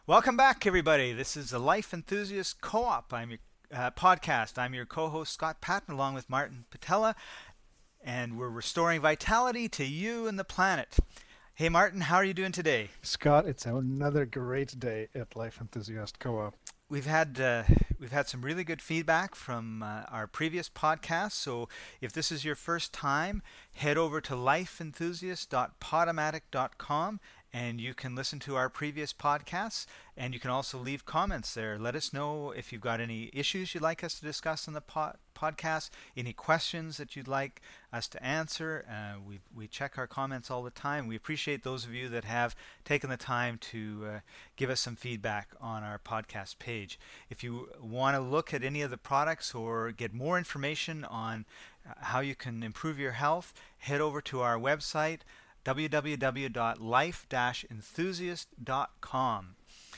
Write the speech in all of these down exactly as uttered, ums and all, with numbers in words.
Welcome back, everybody. This is the Life Enthusiast Co-op. I'm your uh, podcast. I'm your co-host Scott Patton, along with Martin Patella, and we're restoring vitality to you and the planet. Hey, Martin, how are you doing today? Scott, it's another great day at Life Enthusiast Co-op. We've had uh, we've had some really good feedback from uh, our previous podcast. So if this is your first time, head over to life enthusiast dot podomatic dot com and you can listen to our previous podcasts, and you can also leave comments there. Let us know if you've got any issues you'd like us to discuss on the pod- podcast, any questions that you'd like us to answer. Uh, we we check our comments all the time. We appreciate those of you that have taken the time to uh, give us some feedback on our podcast page. If you want to look at any of the products or get more information on how you can improve your health, head over to our website, w w w dot life dash enthusiast dot com.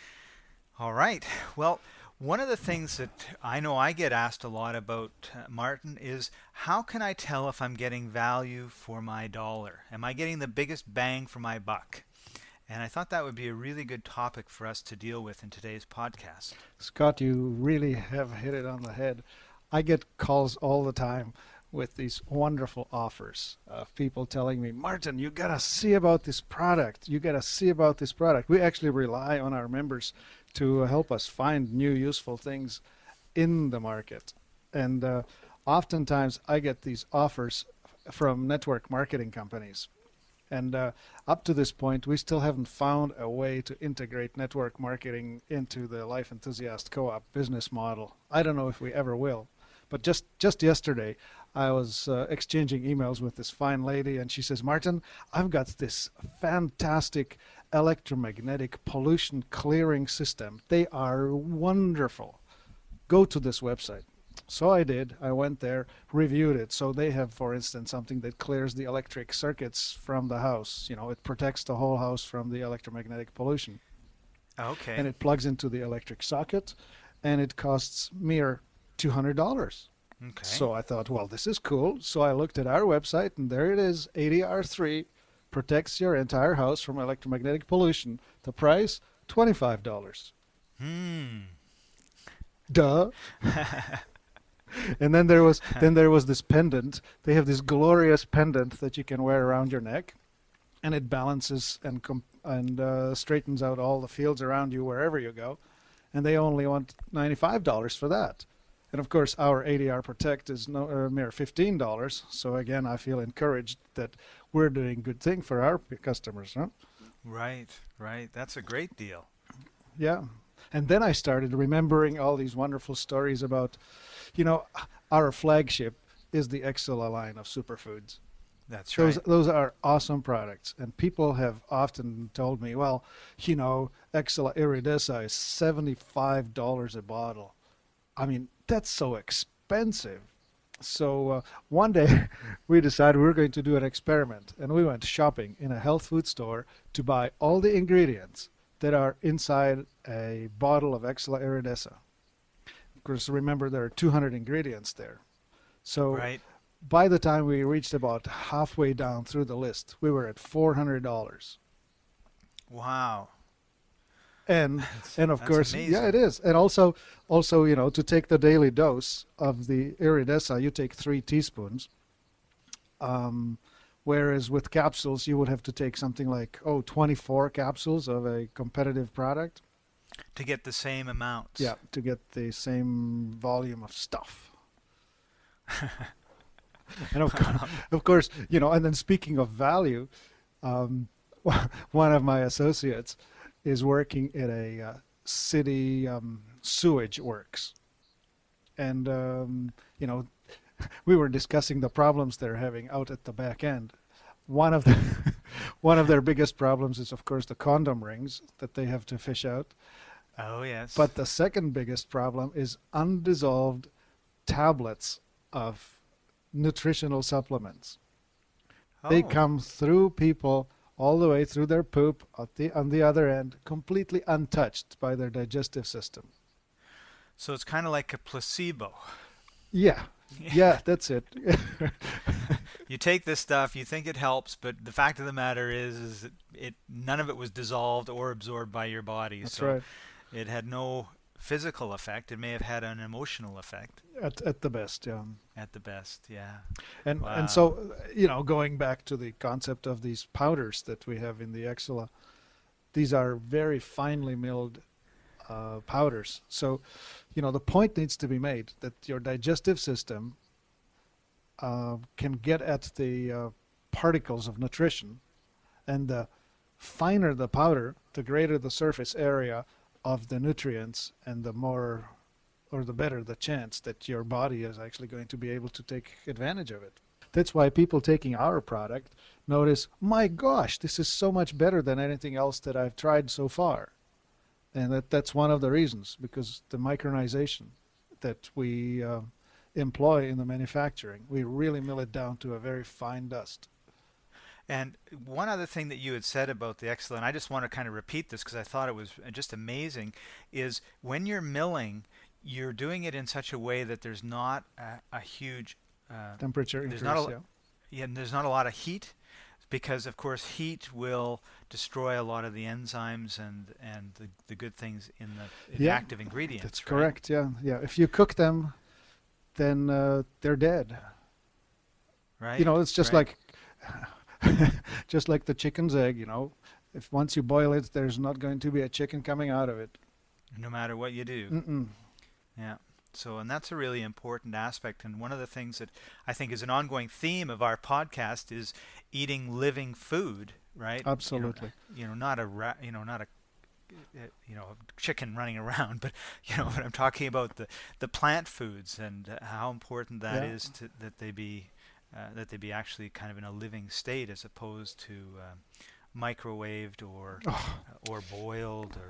All right. Well, one of the things that I know I get asked a lot about, uh, Martin, is how can I tell if I'm getting value for my dollar? Am I getting the biggest bang for my buck? And I thought that would be a really good topic for us to deal with in today's podcast. Scott, you really have hit it on the head. I get calls all the time with these wonderful offers of people telling me, Martin, you got to see about this product. You got to see about this product. We actually rely on our members to help us find new useful things in the market. And uh, oftentimes I get these offers from network marketing companies. And uh, up to this point, we still haven't found a way to integrate network marketing into the Life Enthusiast Co-op business model. I don't know if we ever will. But just, just yesterday, I was uh, exchanging emails with this fine lady, and she says, Martin, I've got this fantastic electromagnetic pollution clearing system. They are wonderful. Go to this website. So I did. I went there, reviewed it. So they have, for instance, something that clears the electric circuits from the house. You know, it protects the whole house from the electromagnetic pollution. Okay. And it plugs into the electric socket, and it costs mere two hundred dollars. Okay. So I thought, well, this is cool. So I looked at our website, and there it is, A D R three, protects your entire house from electromagnetic pollution. The price, twenty-five dollars. Hmm. Duh. And then there was then there was this pendant. They have this glorious pendant that you can wear around your neck, and it balances and comp- and uh, straightens out all the fields around you wherever you go. And they only want ninety-five dollars for that. And of course, our A D R Protect is no uh, mere fifteen dollars. So again, I feel encouraged that we're doing good thing for our customers, huh? Right, right. That's a great deal. Yeah. And then I started remembering all these wonderful stories about, you know, our flagship is the Exela line of superfoods. That's right. Those those are awesome products, and people have often told me, well, you know, Exela Iridesa is seventy-five dollars a bottle. I mean, that's so expensive. So uh, one day we decided we were going to do an experiment, and we went shopping in a health food store to buy all the ingredients that are inside a bottle of Exela Iridesa. Of course, remember there are two hundred ingredients there. So Right. by the time we reached about halfway down through the list, we were at four hundred dollars. Wow. And That's, and of that's course, amazing. yeah, it is. And also, also, you know, to take the daily dose of the Iridesa, you take three teaspoons. Um, whereas with capsules, you would have to take something like, oh, twenty-four capsules of a competitive product. To get the same amounts. Yeah, to get the same volume of stuff. And of, co- of course, you know, and then speaking of value, um, one of my associates is working at a uh, city um, sewage works. And, um, you know, we were discussing the problems they're having out at the back end. One of the one of their biggest problems is, of course, the condom rings that they have to fish out. Oh, yes. But the second biggest problem is undissolved tablets of nutritional supplements. oh. They come through people all the way through their poop at the, on the other end, completely untouched by their digestive system. So it's kind of like a placebo. Yeah, yeah, that's it. you take this stuff, you think it helps, but the fact of the matter is, is it, it none of it was dissolved or absorbed by your body. That's so right. it had no physical effect. It may have had an emotional effect. At at the best, yeah. At the best, yeah. And Wow. and so, you know, going back to the concept of these powders that we have in the Exela, these are very finely milled uh, powders. So, you know, the point needs to be made that your digestive system uh, can get at the uh, particles of nutrition, and the finer the powder, the greater the surface area of the nutrients, and the more or the better the chance that your body is actually going to be able to take advantage of it. That's why people taking our product notice, my gosh, this is so much better than anything else that I've tried so far. And that, that's one of the reasons, because the micronization that we uh, employ in the manufacturing, we really mill it down to a very fine dust. And one other thing that you had said about the Exela, and I just want to kind of repeat this because I thought it was just amazing, is when you're milling, you're doing it in such a way that there's not a, a huge uh, temperature there's increase, not a, yeah. yeah, and there's not a lot of heat, because of course heat will destroy a lot of the enzymes and and the, the good things in the, in the Yeah, active ingredients. That's right? correct, yeah. Yeah, if you cook them, then uh, they're dead. Right. You know, it's just right. like just like the chicken's egg, you know. If once you boil it, there's not going to be a chicken coming out of it. No matter what you do. Mm-mm. Yeah. So, and that's a really important aspect. And one of the things that I think is an ongoing theme of our podcast is eating living food, right? Absolutely. You know, you know not a ra- you know, not a you know, chicken running around, but you know, what I'm talking about, the the plant foods, and uh, how important that Yeah. is to that they be uh, that they be actually kind of in a living state, as opposed to um, microwaved or Oh. uh, or boiled. Or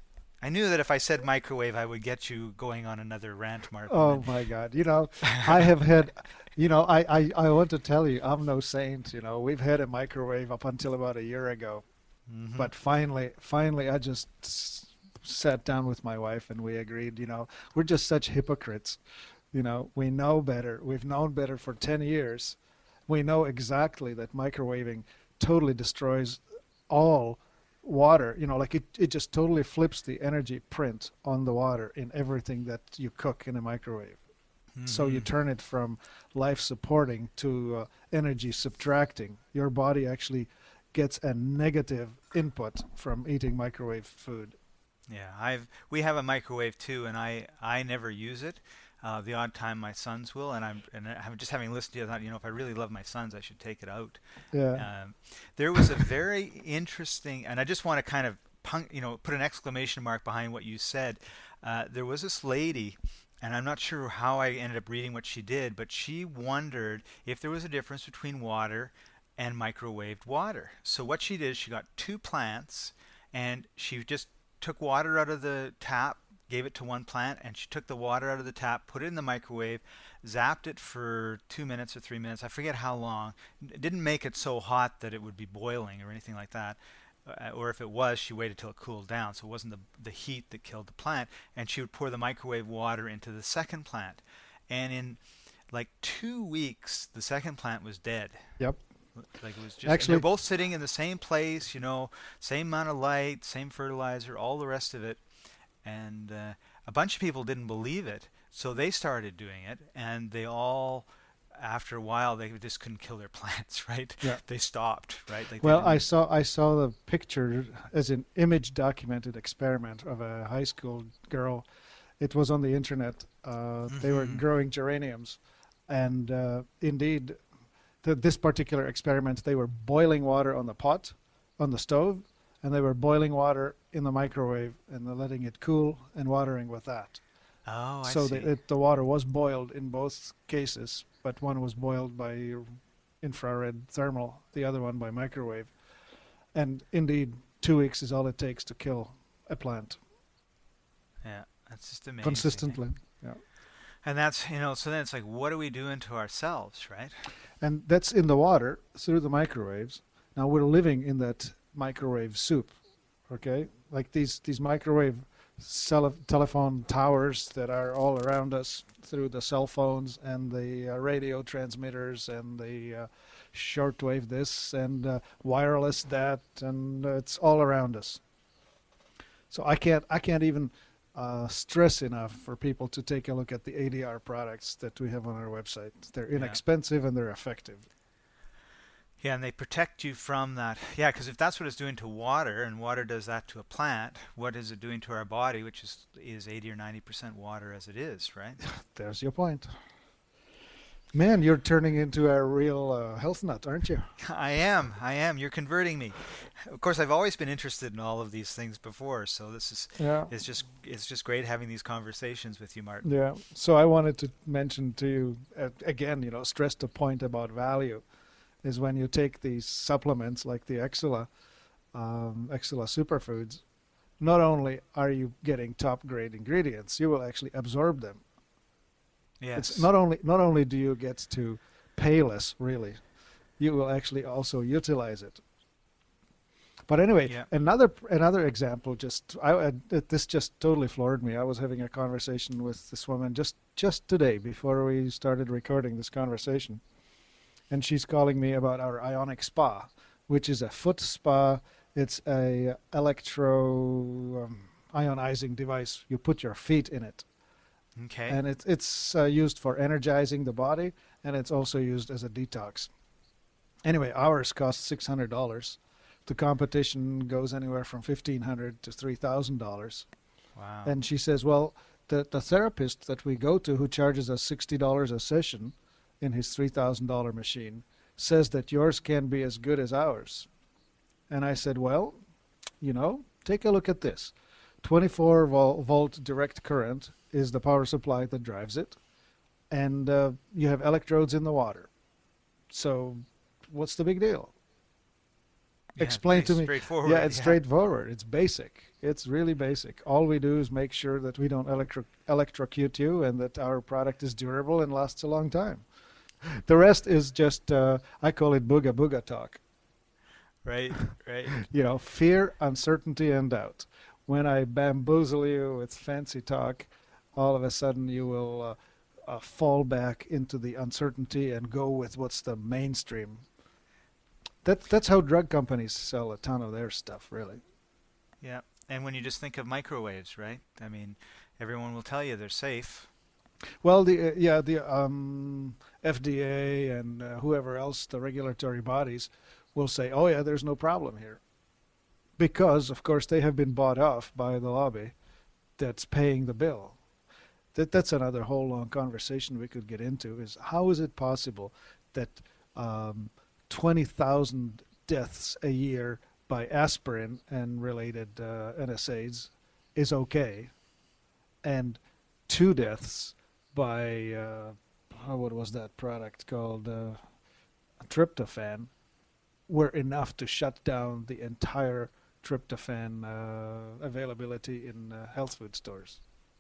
I knew that if I said microwave, I would get you going on another rant, Mark. Oh my God! You know, I have had, you know, I, I I want to tell you, I'm no saint. You know, we've had a microwave up until about a year ago, Mhm. but finally, finally, I just s- sat down with my wife and we agreed. You know, we're just such hypocrites. You know, we know better. We've known better for ten years. We know exactly that microwaving totally destroys all water. You know, like it, it just totally flips the energy print on the water in everything that you cook in a microwave. So you Mhm. turn it from life supporting to uh, energy subtracting. Your body actually gets a negative input from eating microwave food. Yeah, I've we have a microwave too, and I I never use it. Uh, the odd time my sons will, and I'm and I'm just having listened to you, I thought, you know, if I really love my sons, I should take it out. Yeah. Um, there was a very interesting, and I just want to kind of punk, you know, put an exclamation mark behind what you said. Uh, there was this lady, and I'm not sure how I ended up reading what she did, but she wondered if there was a difference between water and microwaved water. So what she did is she got two plants, and she just took water out of the tap, gave it to one plant, and she took the water out of the tap, put it in the microwave, zapped it for two minutes or three minutes. I forget how long. It didn't make it so hot that it would be boiling or anything like that. Uh, or if it was, she waited till it cooled down, so it wasn't the, the heat that killed the plant. And she would pour the microwave water into the second plant. And in like two weeks, the second plant was dead. Yep. Like it was just, Actually- they're both sitting in the same place, you know, same amount of light, same fertilizer, all the rest of it. And uh, a bunch of people didn't believe it, so they started doing it, and they all, after a while, they just couldn't kill their plants, right? Yeah. They stopped, right? Like they Well, I didn't- saw I saw the picture as an image documented experiment of a high school girl. It was on the internet. Uh, They were Mhm. growing geraniums, and uh, indeed, th- this particular experiment, they were boiling water on the pot, on the stove, and they were boiling water in the microwave and they're letting it cool and watering with that. Oh, I so see. the, it, the water was boiled in both cases, but one was boiled by infrared thermal, the other one by microwave. And indeed, two weeks is all it takes to kill a plant Yeah, that's just amazing. consistently. Yeah. And that's, you know, so then it's like, what are we doing to ourselves, right? And that's in the water through the microwaves. Now we're living in that microwave soup, okay? Like these, these microwave cell- telephone towers that are all around us through the cell phones and the uh, radio transmitters and the uh, shortwave this and uh, wireless that, and uh, it's all around us. So I can't I can't even uh, stress enough for people to take a look at the A D R products that we have on our website. They're Yeah. inexpensive and they're effective. Yeah, and they protect you from that. Yeah, because if that's what it's doing to water, and water does that to a plant, what is it doing to our body, which is is eighty or ninety percent water as it is, right? There's your point. Man, you're turning into a real uh, health nut, aren't you? I am. I am. You're converting me. Of course, I've always been interested in all of these things before, so this is Yeah. it's just it's just great having these conversations with you, Martin. Yeah. So I wanted to mention to you uh, again, you know, stress the point about value is when you take these supplements like the Exela, um, Exela Superfoods, not only are you getting top grade ingredients, you will actually absorb them. Yes. It's not only not only do you get to pay less, really, you will actually also utilize it. But anyway, Yeah. another another example. Just I, I this just totally floored me. I was having a conversation with this woman just just today before we started recording this conversation, and she's calling me about our Ionic Spa, which is a foot spa. It's a electro um, ionizing device. You put your feet in it, Okay. and it's it's uh, used for energizing the body, and it's also used as a detox. Anyway, ours costs six hundred dollars. The competition goes anywhere from fifteen hundred to three thousand dollars. Wow. And she says, well, the the therapist that we go to, who charges us sixty dollars a session, in his three thousand dollar machine, says that yours can be as good as ours. And I said, well, you know, take a look at this. twenty-four volt direct current is the power supply that drives it, and uh, you have electrodes in the water. So, what's the big deal? Yeah, Explain pretty to me. Straightforward. Yeah, it's straightforward. It's basic. It's really basic. All we do is make sure that we don't electro- electrocute you and that our product is durable and lasts a long time. The rest is just, uh, I call it booga booga talk. Right. Right. You know, fear, uncertainty, and doubt. When I bamboozle you with fancy talk, all of a sudden you will uh, uh, fall back into the uncertainty and go with what's the mainstream. That, that's how drug companies sell a ton of their stuff, really. Yeah. And when you just think of microwaves, right? I mean, everyone will tell you they're safe. Well, the uh, yeah, the um, F D A and uh, whoever else, the regulatory bodies, will say, oh yeah, there's no problem here. Because, of course, they have been bought off by the lobby that's paying the bill. That That's another whole long conversation we could get into, is how is it possible that um, twenty thousand deaths a year by aspirin and related uh, N SAIDs is okay, and two deaths by, uh, oh, what was that product called, uh, tryptophan, were enough to shut down the entire tryptophan uh, availability in uh, health food stores.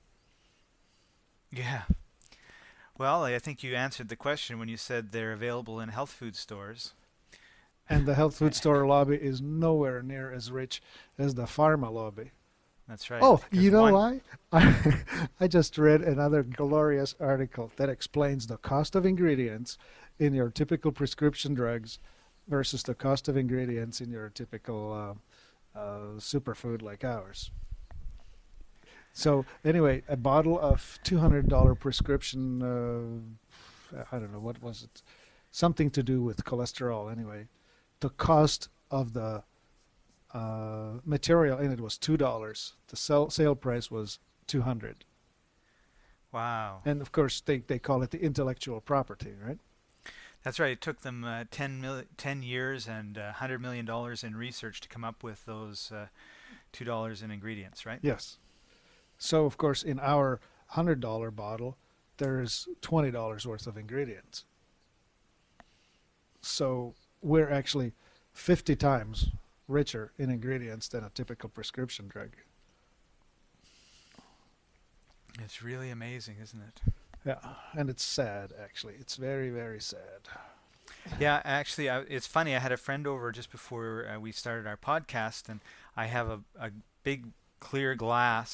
Yeah. Well, I think you answered the question when you said they're available in health food stores. And the health food store lobby is nowhere near as rich as the pharma lobby. That's right. Oh, 'Cause you know one- why? I, I just read another glorious article that explains the cost of ingredients in your typical prescription drugs versus the cost of ingredients in your typical uh, uh, superfood like ours. So anyway, a bottle of two hundred dollars prescription, uh, I don't know, what was it? Something to do with cholesterol anyway. The cost of the uh, material in it was two dollars. The sell, sale price was two hundred dollars. Wow. And of course, they, they call it the intellectual property, right? That's right. It took them uh, ten, mil- ten years and uh, one hundred million dollars in research to come up with those uh, two dollars in ingredients, right? Yes. So, of course, in our one hundred dollars bottle, there's twenty dollars worth of ingredients. So we're actually fifty times richer in ingredients than a typical prescription drug. It's really amazing, isn't it? Yeah, and it's sad, actually. It's very, very sad. Yeah, actually, I, it's funny. I had a friend over just before uh, we started our podcast, and I have a, a big clear glass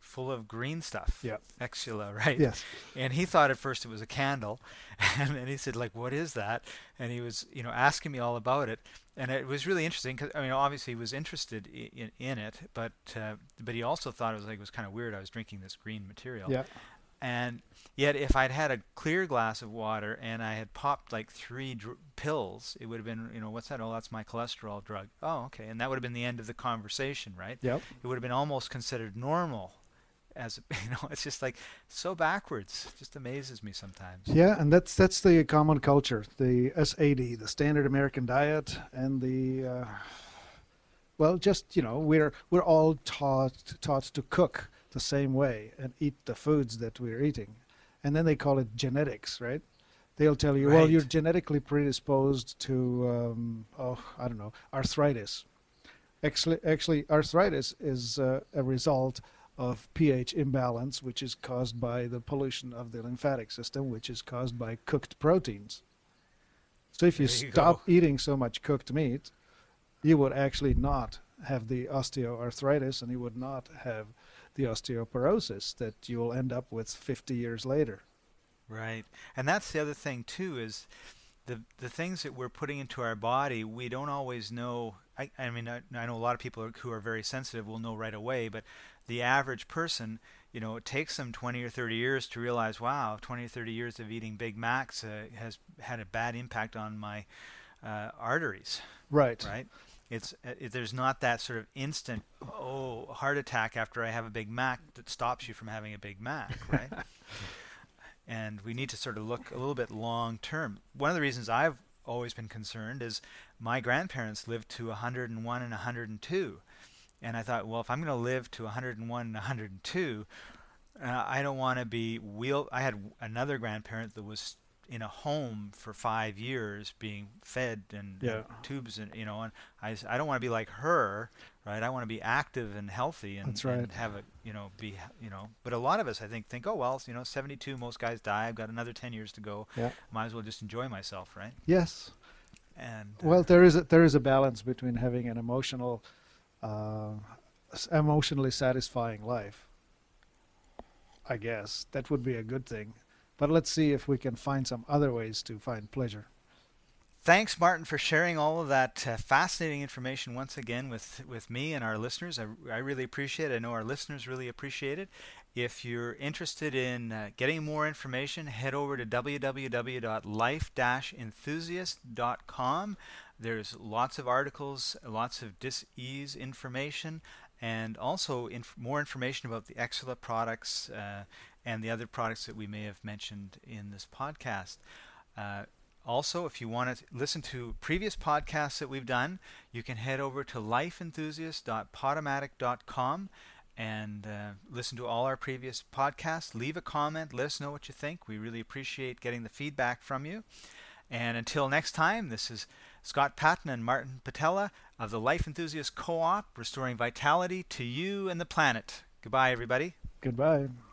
full of green stuff. Yeah. Exula, right? Yes. And he thought at first it was a candle, and then he said, like, what is that? And he was, you know, asking me all about it, and it was really interesting because, I mean, obviously he was interested in in it, but uh, but he also thought it was like it was kind of weird. I was drinking this green material. Yeah. And yet, if I'd had a clear glass of water and I had popped like three dr- pills, it would have been, you know, what's that? Oh, that's my cholesterol drug. Oh, okay. And that would have been the end of the conversation, right? Yep. It would have been almost considered normal. As you know, it's just like so backwards. It just amazes me sometimes. Yeah, and that's that's the common culture, the S A D, the Standard American Diet, and the uh, well, just you know, we're we're all taught taught to cook the same way and eat the foods that we're eating, and then they call it genetics, right? They'll tell you, well, Right. you're genetically predisposed to, um, oh, I don't know, arthritis. Actually, actually, arthritis is uh, a result of pH imbalance, which is caused by the pollution of the lymphatic system, which is caused by cooked proteins. So if you, There you stop go. eating so much cooked meat, you would actually not have the osteoarthritis, and you would not have the osteoporosis that you will end up with fifty years later. Right. And that's the other thing too, is the the things that we're putting into our body, we don't always know. I, I mean, I, I know a lot of people who are very sensitive will know right away, but the average person, you know, it takes them twenty or thirty years to realize, wow, twenty or thirty years of eating Big Macs uh, has had a bad impact on my uh, arteries, Right. right? It's it, there's not that sort of instant, oh, heart attack after I have a Big Mac that stops you from having a Big Mac, right? And we need to sort of look a little bit long term. One of the reasons I've always been concerned is my grandparents lived to one hundred one and one hundred two. And I thought, well, if I'm going to live to one hundred one and one hundred two, uh, I don't want to be wheel. I had another grandparent that was in a home for five years being fed and, Yeah. and tubes, and you know, and I, s- I don't want to be like her, right? I want to be active and healthy and, That's right. and have a, you know, be, you know, but a lot of us, I think, think, oh, well, you know, seventy-two, most guys die. I've got another ten years to go. Yeah. Might as well just enjoy myself, right? Yes. And uh, Well, there is a, there is a balance between having an emotional, uh, s- emotionally satisfying life. I guess that would be a good thing, but let's see if we can find some other ways to find pleasure. thanks, Martin, for sharing all of that uh, fascinating information once again with, with me and our listeners. I, I really appreciate it. I know our listeners really appreciate it. If you're interested in uh, getting more information, head over to w w w dot life dash enthusiast dot com. There's lots of articles, lots of dis-ease information, and also inf- more information about the Exela products uh, and the other products that we may have mentioned in this podcast. Uh, Also, if you want to listen to previous podcasts that we've done, you can head over to life enthusiast dot podomatic dot com and uh, listen to all our previous podcasts. Leave a comment. Let us know what you think. We really appreciate getting the feedback from you. And until next time, this is Scott Patton and Martin Patella of the Life Enthusiast Co-op, restoring vitality to you and the planet. Goodbye, everybody. Goodbye.